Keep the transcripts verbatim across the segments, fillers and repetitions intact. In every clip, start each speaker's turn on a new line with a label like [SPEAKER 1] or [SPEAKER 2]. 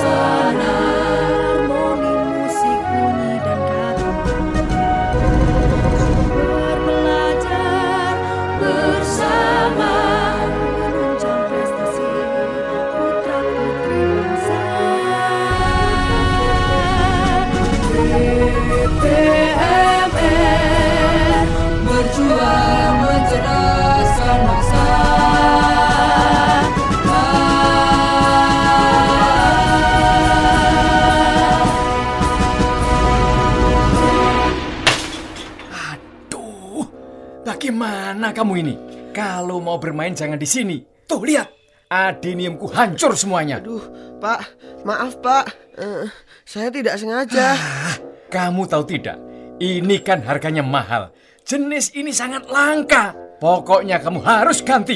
[SPEAKER 1] suasana, harmoni musik bunyi dan kata. Sumber belajar bersama, menunjang prestasi putra putri bangsa. D P M R berjuang mencerdaskan bangsa.
[SPEAKER 2] Aduh, bagaimana kamu ini? Kalau mau bermain jangan di sini. Tuh lihat, adeniumku hancur semuanya.
[SPEAKER 3] Aduh, Pak, maaf Pak, uh, saya tidak sengaja.
[SPEAKER 2] Ah, kamu tahu tidak? Ini kan harganya mahal. Jenis ini sangat langka. Pokoknya kamu harus ganti.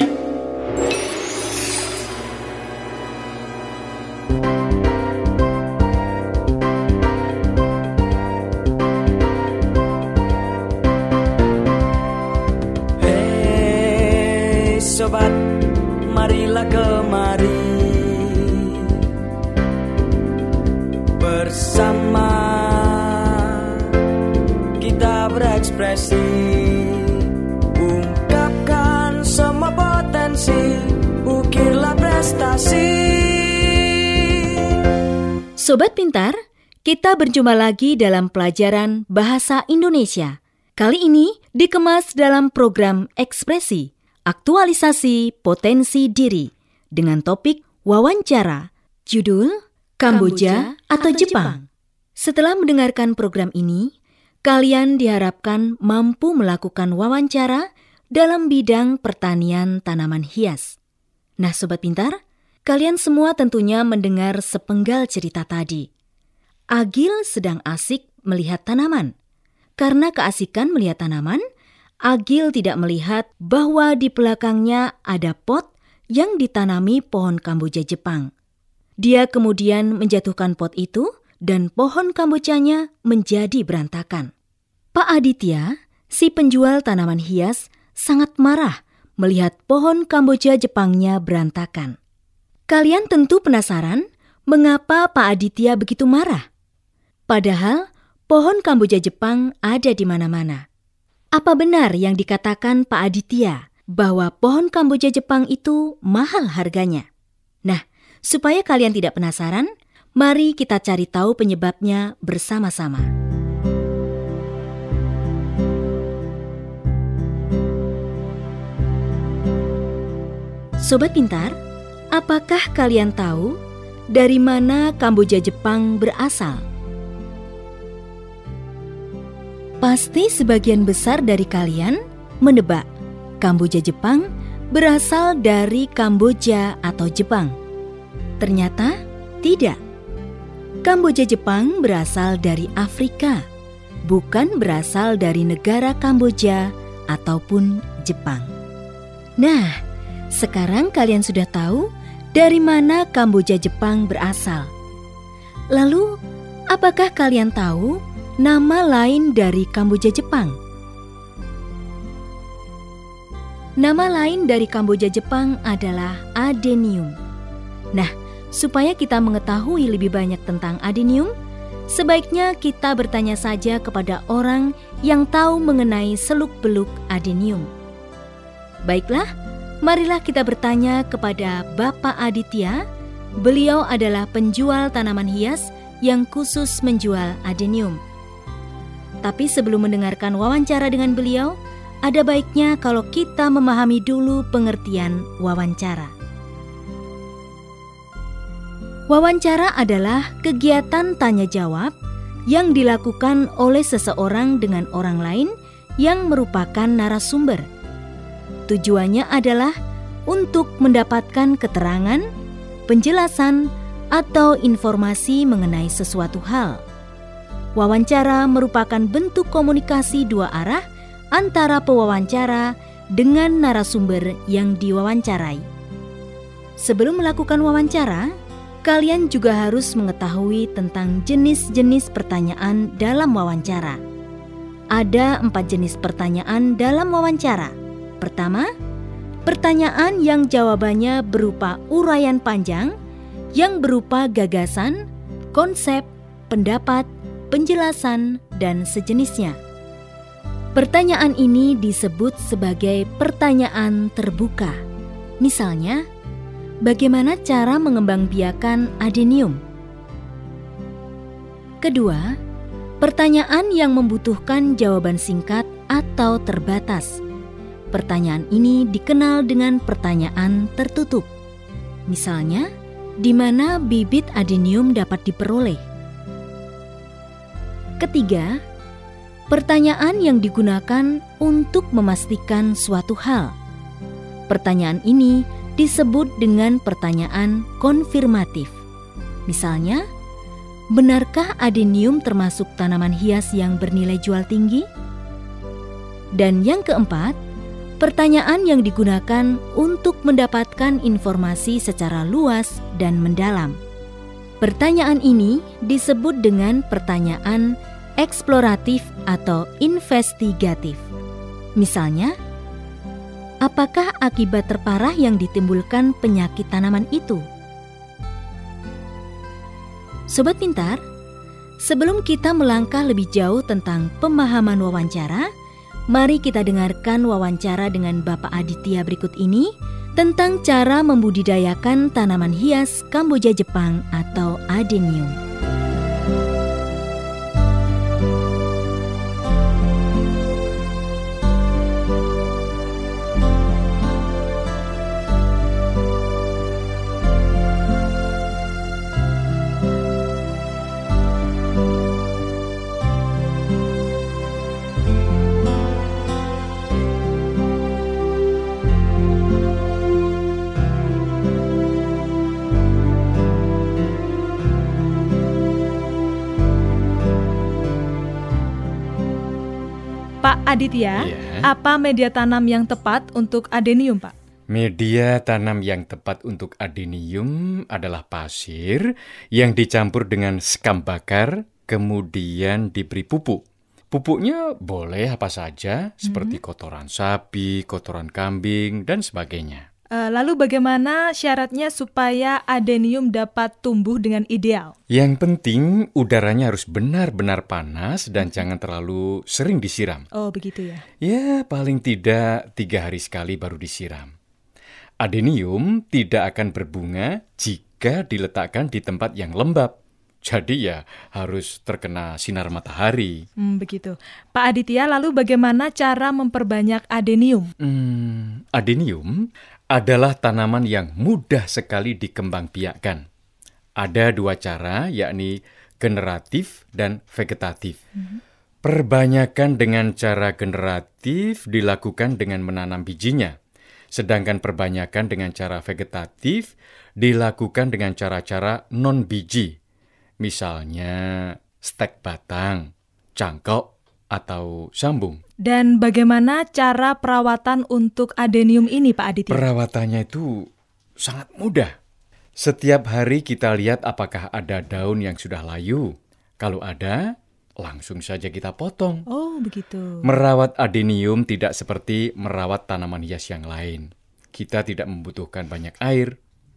[SPEAKER 1] Hei sobat, marilah kemari bersama kita berekspresi, ungkapkan semua potensi, ukirlah prestasi.
[SPEAKER 4] Sobat Pintar, kita berjumpa lagi dalam pelajaran Bahasa Indonesia. Kali ini dikemas dalam program Ekspresi, Aktualisasi Potensi Diri, dengan topik wawancara, judul Kamboja atau Jepang. Setelah mendengarkan program ini, kalian diharapkan mampu melakukan wawancara dalam bidang pertanian tanaman hias. Nah, Sobat Pintar, kalian semua tentunya mendengar sepenggal cerita tadi. Agil sedang asik melihat tanaman. Karena keasikan melihat tanaman, Agil tidak melihat bahwa di belakangnya ada pot yang ditanami pohon kamboja Jepang. Dia kemudian menjatuhkan pot itu dan pohon kambojanya menjadi berantakan. Pak Aditya, si penjual tanaman hias, sangat marah melihat pohon kamboja Jepangnya berantakan. Kalian tentu penasaran mengapa Pak Aditya begitu marah? Padahal pohon kamboja Jepang ada di mana-mana. Apa benar yang dikatakan Pak Aditya bahwa pohon kamboja Jepang itu mahal harganya? Nah, supaya kalian tidak penasaran, mari kita cari tahu penyebabnya bersama-sama. Sobat Pintar, apakah kalian tahu dari mana kamboja Jepang berasal? Pasti sebagian besar dari kalian menebak kamboja Jepang berasal dari Kamboja atau Jepang. Ternyata tidak. Kamboja Jepang berasal dari Afrika, bukan berasal dari negara Kamboja ataupun Jepang. Nah, sekarang kalian sudah tahu dari mana Kamboja Jepang berasal. Lalu, apakah kalian tahu nama lain dari Kamboja Jepang? Nama lain dari Kamboja Jepang adalah adenium. Nah, supaya kita mengetahui lebih banyak tentang adenium, sebaiknya kita bertanya saja kepada orang yang tahu mengenai seluk-beluk adenium. Baiklah, marilah kita bertanya kepada Bapak Aditya. Beliau adalah penjual tanaman hias yang khusus menjual adenium. Tapi sebelum mendengarkan wawancara dengan beliau, ada baiknya kalau kita memahami dulu pengertian wawancara. Wawancara adalah kegiatan tanya-jawab yang dilakukan oleh seseorang dengan orang lain yang merupakan narasumber. Tujuannya adalah untuk mendapatkan keterangan, penjelasan, atau informasi mengenai sesuatu hal. Wawancara merupakan bentuk komunikasi dua arah antara pewawancara dengan narasumber yang diwawancarai. Sebelum melakukan wawancara, kalian juga harus mengetahui tentang jenis-jenis pertanyaan dalam wawancara. Ada empat jenis pertanyaan dalam wawancara. Pertama, pertanyaan yang jawabannya berupa uraian panjang yang berupa gagasan, konsep, pendapat, penjelasan, dan sejenisnya. Pertanyaan ini disebut sebagai pertanyaan terbuka. Misalnya, bagaimana cara mengembangbiakan adenium? Kedua, pertanyaan yang membutuhkan jawaban singkat atau terbatas. Pertanyaan ini dikenal dengan pertanyaan tertutup. Misalnya, di mana bibit adenium dapat diperoleh? Ketiga, pertanyaan yang digunakan untuk memastikan suatu hal. Pertanyaan ini disebut dengan pertanyaan konfirmatif. Misalnya, benarkah adenium termasuk tanaman hias yang bernilai jual tinggi? Dan yang keempat, pertanyaan yang digunakan untuk mendapatkan informasi secara luas dan mendalam. Pertanyaan ini disebut dengan pertanyaan eksploratif atau investigatif. Misalnya, apakah akibat terparah yang ditimbulkan penyakit tanaman itu? Sobat Pintar, sebelum kita melangkah lebih jauh tentang pemahaman wawancara, mari kita dengarkan wawancara dengan Bapak Aditya berikut ini tentang cara membudidayakan tanaman hias Kamboja Jepang atau adenium.
[SPEAKER 5] Pak Aditya,
[SPEAKER 2] Iya.
[SPEAKER 5] apa media tanam yang tepat untuk adenium, Pak?
[SPEAKER 2] Media tanam yang tepat untuk adenium adalah pasir yang dicampur dengan sekam bakar, kemudian diberi pupuk. Pupuknya boleh apa saja, seperti kotoran sapi, kotoran kambing, dan sebagainya.
[SPEAKER 5] E, lalu bagaimana syaratnya supaya adenium dapat tumbuh dengan ideal?
[SPEAKER 2] Yang penting udaranya harus benar-benar panas dan jangan terlalu sering disiram.
[SPEAKER 5] Oh, begitu ya.
[SPEAKER 2] Ya, paling tidak tiga hari sekali baru disiram. Adenium tidak akan berbunga jika diletakkan di tempat yang lembab. Jadi ya harus terkena sinar matahari.
[SPEAKER 5] Hmm, begitu. Pak Aditya, lalu bagaimana cara memperbanyak adenium?
[SPEAKER 2] Hmm, adenium adalah tanaman yang mudah sekali dikembangbiakkan. Ada dua cara, yakni generatif dan vegetatif. Mm-hmm. Perbanyakan dengan cara generatif dilakukan dengan menanam bijinya, sedangkan perbanyakan dengan cara vegetatif dilakukan dengan cara-cara non-biji, misalnya stek batang, cangkok, atau sambung.
[SPEAKER 5] Dan bagaimana cara perawatan untuk adenium ini, Pak Aditya?
[SPEAKER 2] Perawatannya itu sangat mudah. Setiap hari kita lihat apakah ada daun yang sudah layu. Kalau ada, langsung saja kita potong.
[SPEAKER 5] Oh, begitu.
[SPEAKER 2] Merawat adenium tidak seperti merawat tanaman hias yang lain. Kita tidak membutuhkan banyak air.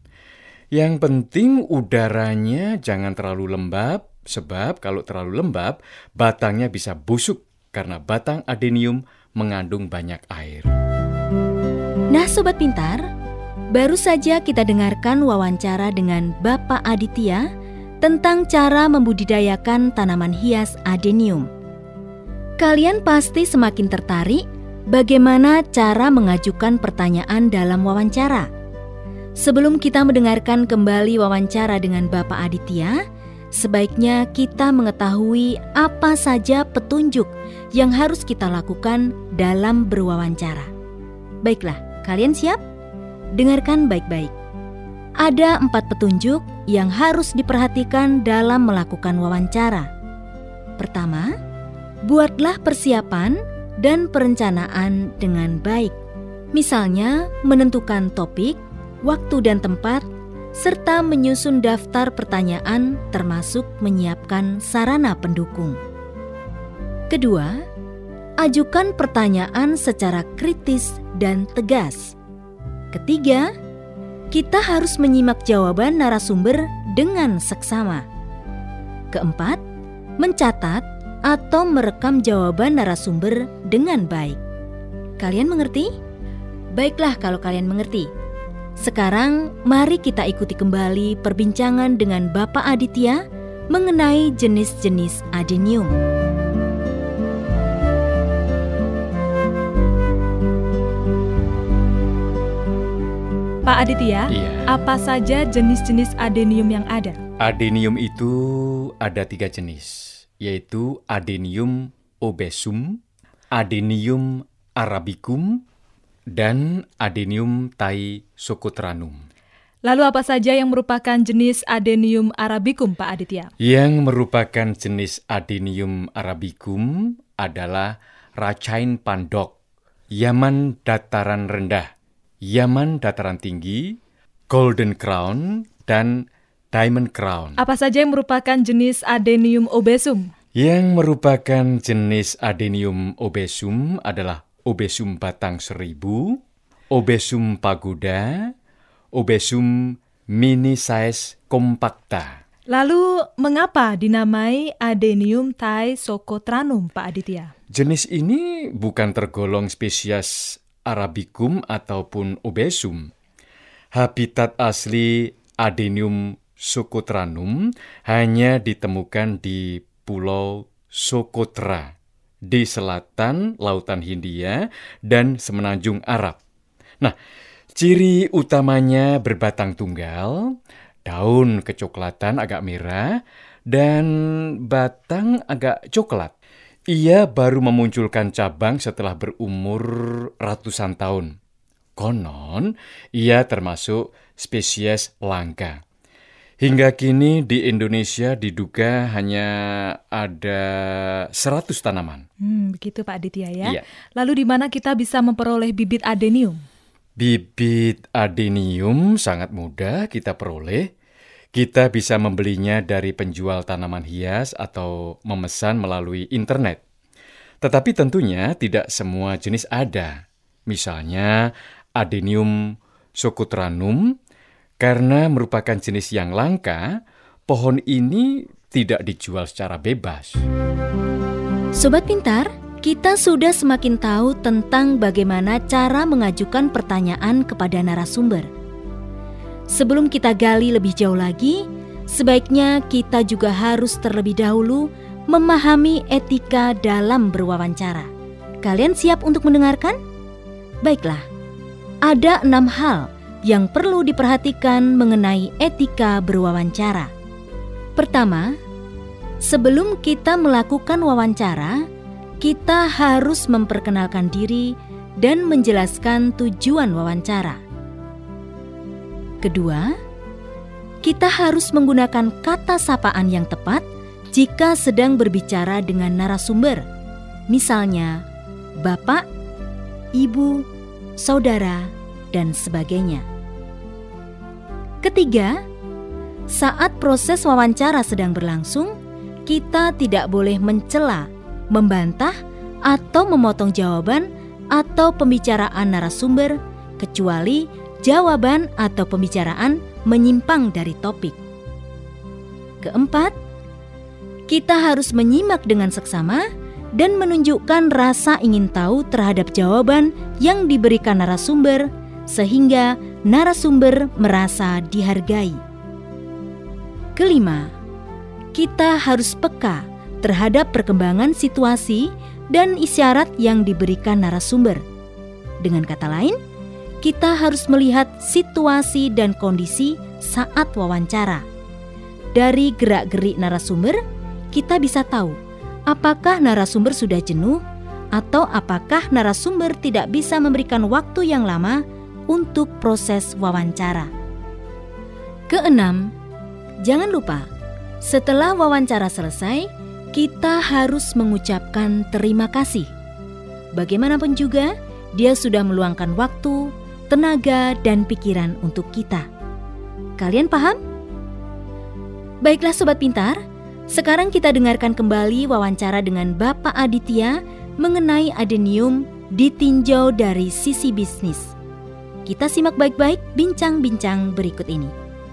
[SPEAKER 2] Yang penting udaranya jangan terlalu lembab, sebab kalau terlalu lembab, batangnya bisa busuk karena batang adenium mengandung banyak air.
[SPEAKER 4] Nah Sobat Pintar, baru saja kita dengarkan wawancara dengan Bapak Aditya tentang cara membudidayakan tanaman hias adenium. Kalian pasti semakin tertarik bagaimana cara mengajukan pertanyaan dalam wawancara. Sebelum kita mendengarkan kembali wawancara dengan Bapak Aditya, sebaiknya kita mengetahui apa saja petunjuk yang harus kita lakukan dalam berwawancara. Baiklah, kalian siap? Dengarkan baik-baik. Ada empat petunjuk yang harus diperhatikan dalam melakukan wawancara. Pertama, buatlah persiapan dan perencanaan dengan baik. Misalnya, menentukan topik, waktu dan tempat, serta menyusun daftar pertanyaan termasuk menyiapkan sarana pendukung. Kedua, ajukan pertanyaan secara kritis dan tegas. Ketiga, kita harus menyimak jawaban narasumber dengan seksama. Keempat, mencatat atau merekam jawaban narasumber dengan baik. Kalian mengerti? Baiklah kalau kalian mengerti. Sekarang mari kita ikuti kembali perbincangan dengan Bapak Aditya mengenai jenis-jenis adenium.
[SPEAKER 5] Pak Aditya,
[SPEAKER 2] Iya.
[SPEAKER 5] apa saja jenis-jenis adenium yang ada?
[SPEAKER 2] Adenium itu ada tiga jenis, yaitu Adenium obesum, Adenium arabicum, dan Adenium thai-socotranum.
[SPEAKER 5] Lalu apa saja yang merupakan jenis Adenium arabicum, Pak Aditya?
[SPEAKER 2] Yang merupakan jenis Adenium arabicum adalah Rachain pandok, Yaman dataran rendah, Yaman dataran tinggi, Golden crown, dan Diamond crown.
[SPEAKER 5] Apa saja yang merupakan jenis Adenium obesum?
[SPEAKER 2] Yang merupakan jenis Adenium obesum adalah Obesum batang seribu, Obesum pagoda, Obesum mini size compacta.
[SPEAKER 5] Lalu mengapa dinamai Adenium thai-socotranum, Pak Aditya?
[SPEAKER 2] Jenis ini bukan tergolong spesies arabicum ataupun obesum. Habitat asli Adenium socotranum hanya ditemukan di Pulau Socotra, di selatan Lautan Hindia dan Semenanjung Arab. Nah, ciri utamanya berbatang tunggal, daun kecoklatan agak merah, dan batang agak coklat. Ia baru memunculkan cabang setelah berumur ratusan tahun. Konon, ia termasuk spesies langka. Hingga kini di Indonesia diduga hanya ada seratus tanaman.
[SPEAKER 5] Hmm, begitu Pak Aditya ya.
[SPEAKER 2] Iya.
[SPEAKER 5] Lalu di mana kita bisa memperoleh bibit adenium?
[SPEAKER 2] Bibit adenium sangat mudah kita peroleh. Kita bisa membelinya dari penjual tanaman hias atau memesan melalui internet. Tetapi tentunya tidak semua jenis ada. Misalnya Adenium socotranum, karena merupakan jenis yang langka, pohon ini tidak dijual secara bebas.
[SPEAKER 4] Sobat Pintar, kita sudah semakin tahu tentang bagaimana cara mengajukan pertanyaan kepada narasumber. Sebelum kita gali lebih jauh lagi, sebaiknya kita juga harus terlebih dahulu memahami etika dalam berwawancara. Kalian siap untuk mendengarkan? Baiklah, ada enam hal yang perlu diperhatikan mengenai etika berwawancara. Pertama, sebelum kita melakukan wawancara, kita harus memperkenalkan diri dan menjelaskan tujuan wawancara. Kedua, kita harus menggunakan kata sapaan yang tepat jika sedang berbicara dengan narasumber. Misalnya, Bapak, Ibu, Saudara, dan sebagainya. Ketiga, saat proses wawancara sedang berlangsung, kita tidak boleh mencela, membantah, atau memotong jawaban atau pembicaraan narasumber, kecuali jawaban atau pembicaraan menyimpang dari topik. Keempat, kita harus menyimak dengan seksama dan menunjukkan rasa ingin tahu terhadap jawaban yang diberikan narasumber, sehingga narasumber merasa dihargai. Kelima, kita harus peka terhadap perkembangan situasi dan isyarat yang diberikan narasumber. Dengan kata lain, kita harus melihat situasi dan kondisi saat wawancara. Dari gerak-gerik narasumber, kita bisa tahu apakah narasumber sudah jenuh atau apakah narasumber tidak bisa memberikan waktu yang lama untuk proses wawancara. Keenam, jangan lupa, setelah wawancara selesai, kita harus mengucapkan terima kasih. Bagaimanapun juga, dia sudah meluangkan waktu, tenaga, dan pikiran untuk kita. Kalian paham? Baiklah Sobat Pintar, sekarang kita dengarkan kembali wawancara dengan Bapak Aditya mengenai adenium ditinjau dari sisi bisnis. Kita simak baik-baik bincang-bincang berikut ini.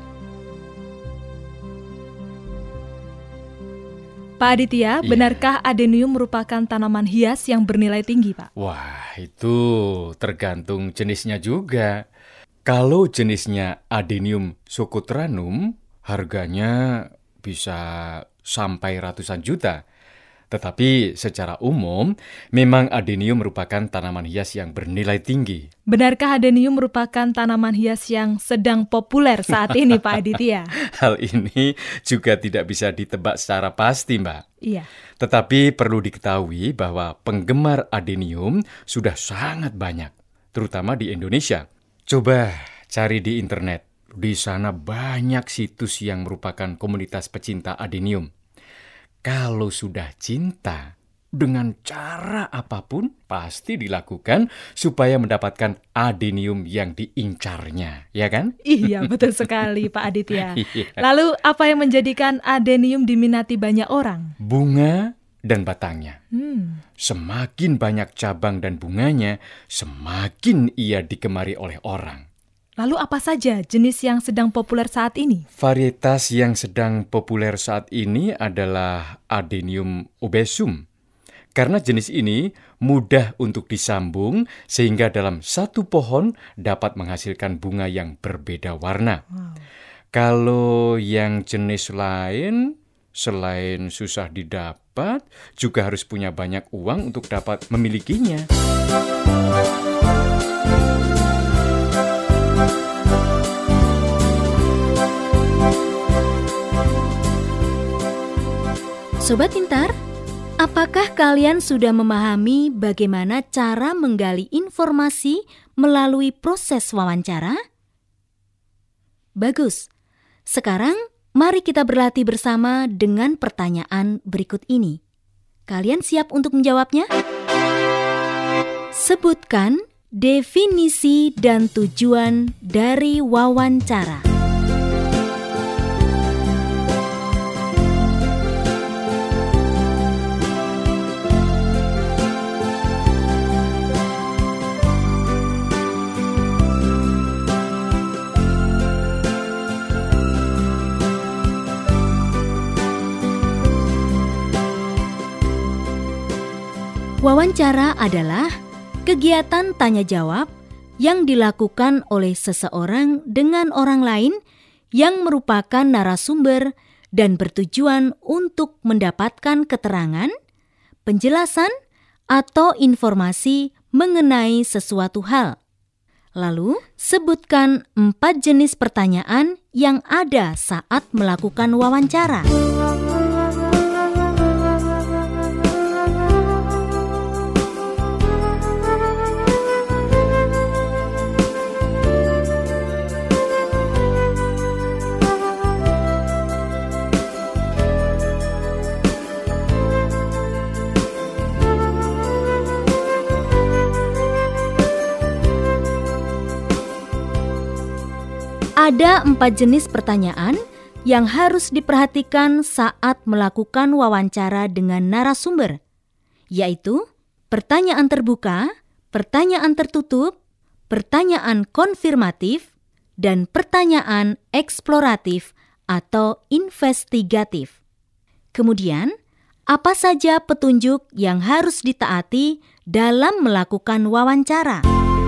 [SPEAKER 5] Pak Aditya,
[SPEAKER 2] Iya.
[SPEAKER 5] benarkah adenium merupakan tanaman hias yang bernilai tinggi, Pak?
[SPEAKER 2] Wah, itu tergantung jenisnya juga. Kalau jenisnya Adenium Socoteranum, harganya bisa sampai ratusan juta. Tetapi secara umum, memang adenium merupakan tanaman hias yang bernilai tinggi.
[SPEAKER 5] Benarkah adenium merupakan tanaman hias yang sedang populer saat ini, Pak Aditya?
[SPEAKER 2] Hal ini juga tidak bisa ditebak secara pasti, Mbak.
[SPEAKER 5] Iya.
[SPEAKER 2] Tetapi perlu diketahui bahwa penggemar adenium sudah sangat banyak, terutama di Indonesia. Coba cari di internet. Di sana banyak situs yang merupakan komunitas pecinta adenium. Kalau sudah cinta, dengan cara apapun pasti dilakukan supaya mendapatkan adenium yang diincarnya, ya kan?
[SPEAKER 5] Iya, betul sekali, Pak Aditya.
[SPEAKER 2] Iya.
[SPEAKER 5] Lalu, apa yang menjadikan adenium diminati banyak orang?
[SPEAKER 2] Bunga dan batangnya.
[SPEAKER 5] Hmm.
[SPEAKER 2] Semakin banyak cabang dan bunganya, semakin ia digemari oleh orang.
[SPEAKER 5] Lalu apa saja jenis yang sedang populer saat ini?
[SPEAKER 2] Varietas yang sedang populer saat ini adalah Adenium obesum. Karena jenis ini mudah untuk disambung sehingga dalam satu pohon dapat menghasilkan bunga yang berbeda warna.
[SPEAKER 5] Wow.
[SPEAKER 2] Kalau yang jenis lain, selain susah didapat, juga harus punya banyak uang untuk dapat memilikinya.
[SPEAKER 4] Sobat Pintar, apakah kalian sudah memahami bagaimana cara menggali informasi melalui proses wawancara? Bagus. Sekarang, mari kita berlatih bersama dengan pertanyaan berikut ini. Kalian siap untuk menjawabnya? Sebutkan definisi dan tujuan dari wawancara. Wawancara adalah kegiatan tanya-jawab yang dilakukan oleh seseorang dengan orang lain yang merupakan narasumber dan bertujuan untuk mendapatkan keterangan, penjelasan, atau informasi mengenai sesuatu hal. Lalu, sebutkan empat jenis pertanyaan yang ada saat melakukan wawancara. Ada empat jenis pertanyaan yang harus diperhatikan saat melakukan wawancara dengan narasumber, yaitu pertanyaan terbuka, pertanyaan tertutup, pertanyaan konfirmatif, dan pertanyaan eksploratif atau investigatif. Kemudian, apa saja petunjuk yang harus ditaati dalam melakukan wawancara?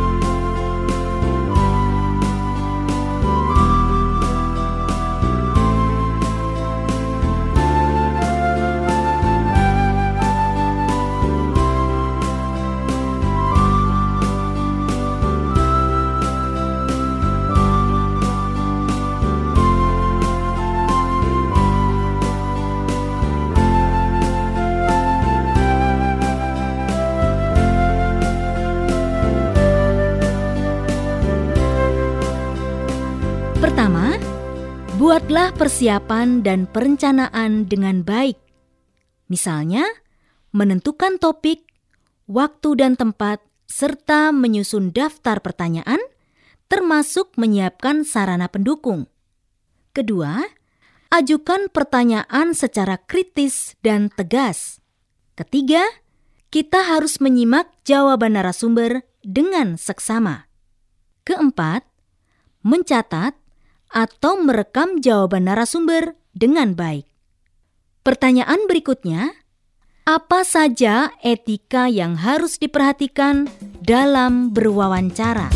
[SPEAKER 4] Pertama, buatlah persiapan dan perencanaan dengan baik. Misalnya, menentukan topik, waktu dan tempat, serta menyusun daftar pertanyaan, termasuk menyiapkan sarana pendukung. Kedua, ajukan pertanyaan secara kritis dan tegas. Ketiga, kita harus menyimak jawaban narasumber dengan seksama. Keempat, mencatat atau merekam jawaban narasumber dengan baik. Pertanyaan berikutnya, apa saja etika yang harus diperhatikan dalam berwawancara?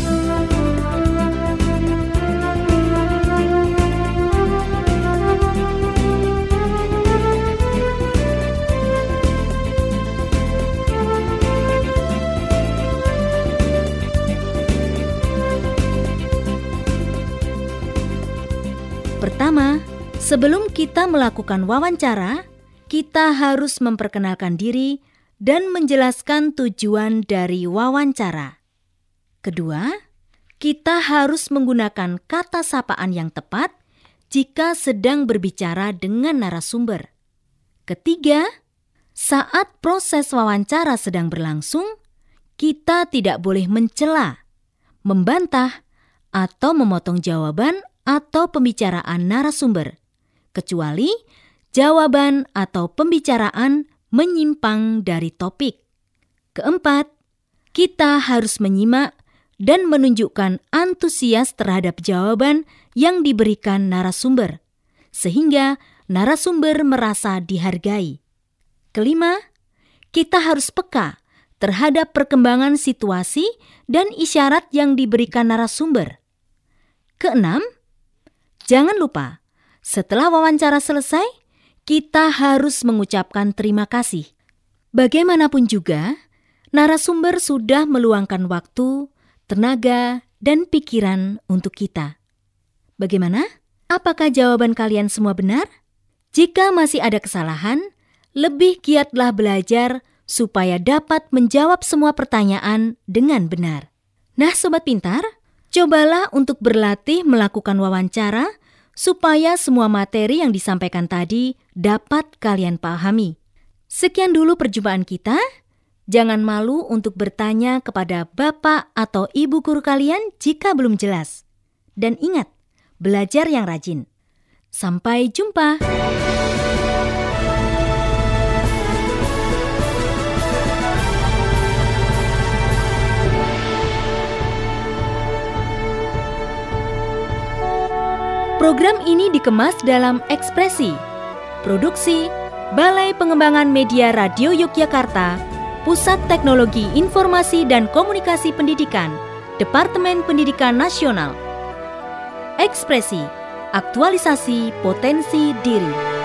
[SPEAKER 4] Pertama, sebelum kita melakukan wawancara, kita harus memperkenalkan diri dan menjelaskan tujuan dari wawancara. Kedua, kita harus menggunakan kata sapaan yang tepat jika sedang berbicara dengan narasumber. Ketiga, saat proses wawancara sedang berlangsung, kita tidak boleh mencela, membantah, atau memotong jawaban atau pembicaraan narasumber, kecuali jawaban atau pembicaraan menyimpang dari topik. Keempat, kita harus menyimak dan menunjukkan antusias terhadap jawaban yang diberikan narasumber, sehingga narasumber merasa dihargai. Kelima, kita harus peka terhadap perkembangan situasi dan isyarat yang diberikan narasumber. Keenam, jangan lupa, setelah wawancara selesai, kita harus mengucapkan terima kasih. Bagaimanapun juga, narasumber sudah meluangkan waktu, tenaga, dan pikiran untuk kita. Bagaimana? Apakah jawaban kalian semua benar? Jika masih ada kesalahan, lebih giatlah belajar supaya dapat menjawab semua pertanyaan dengan benar. Nah, Sobat Pintar, cobalah untuk berlatih melakukan wawancara supaya semua materi yang disampaikan tadi dapat kalian pahami. Sekian dulu perjumpaan kita. Jangan malu untuk bertanya kepada bapak atau ibu guru kalian jika belum jelas. Dan ingat, belajar yang rajin. Sampai jumpa. Program ini dikemas dalam Ekspresi. Produksi Balai Pengembangan Media Radio Yogyakarta, Pusat Teknologi Informasi dan Komunikasi Pendidikan, Departemen Pendidikan Nasional. Ekspresi, aktualisasi potensi diri.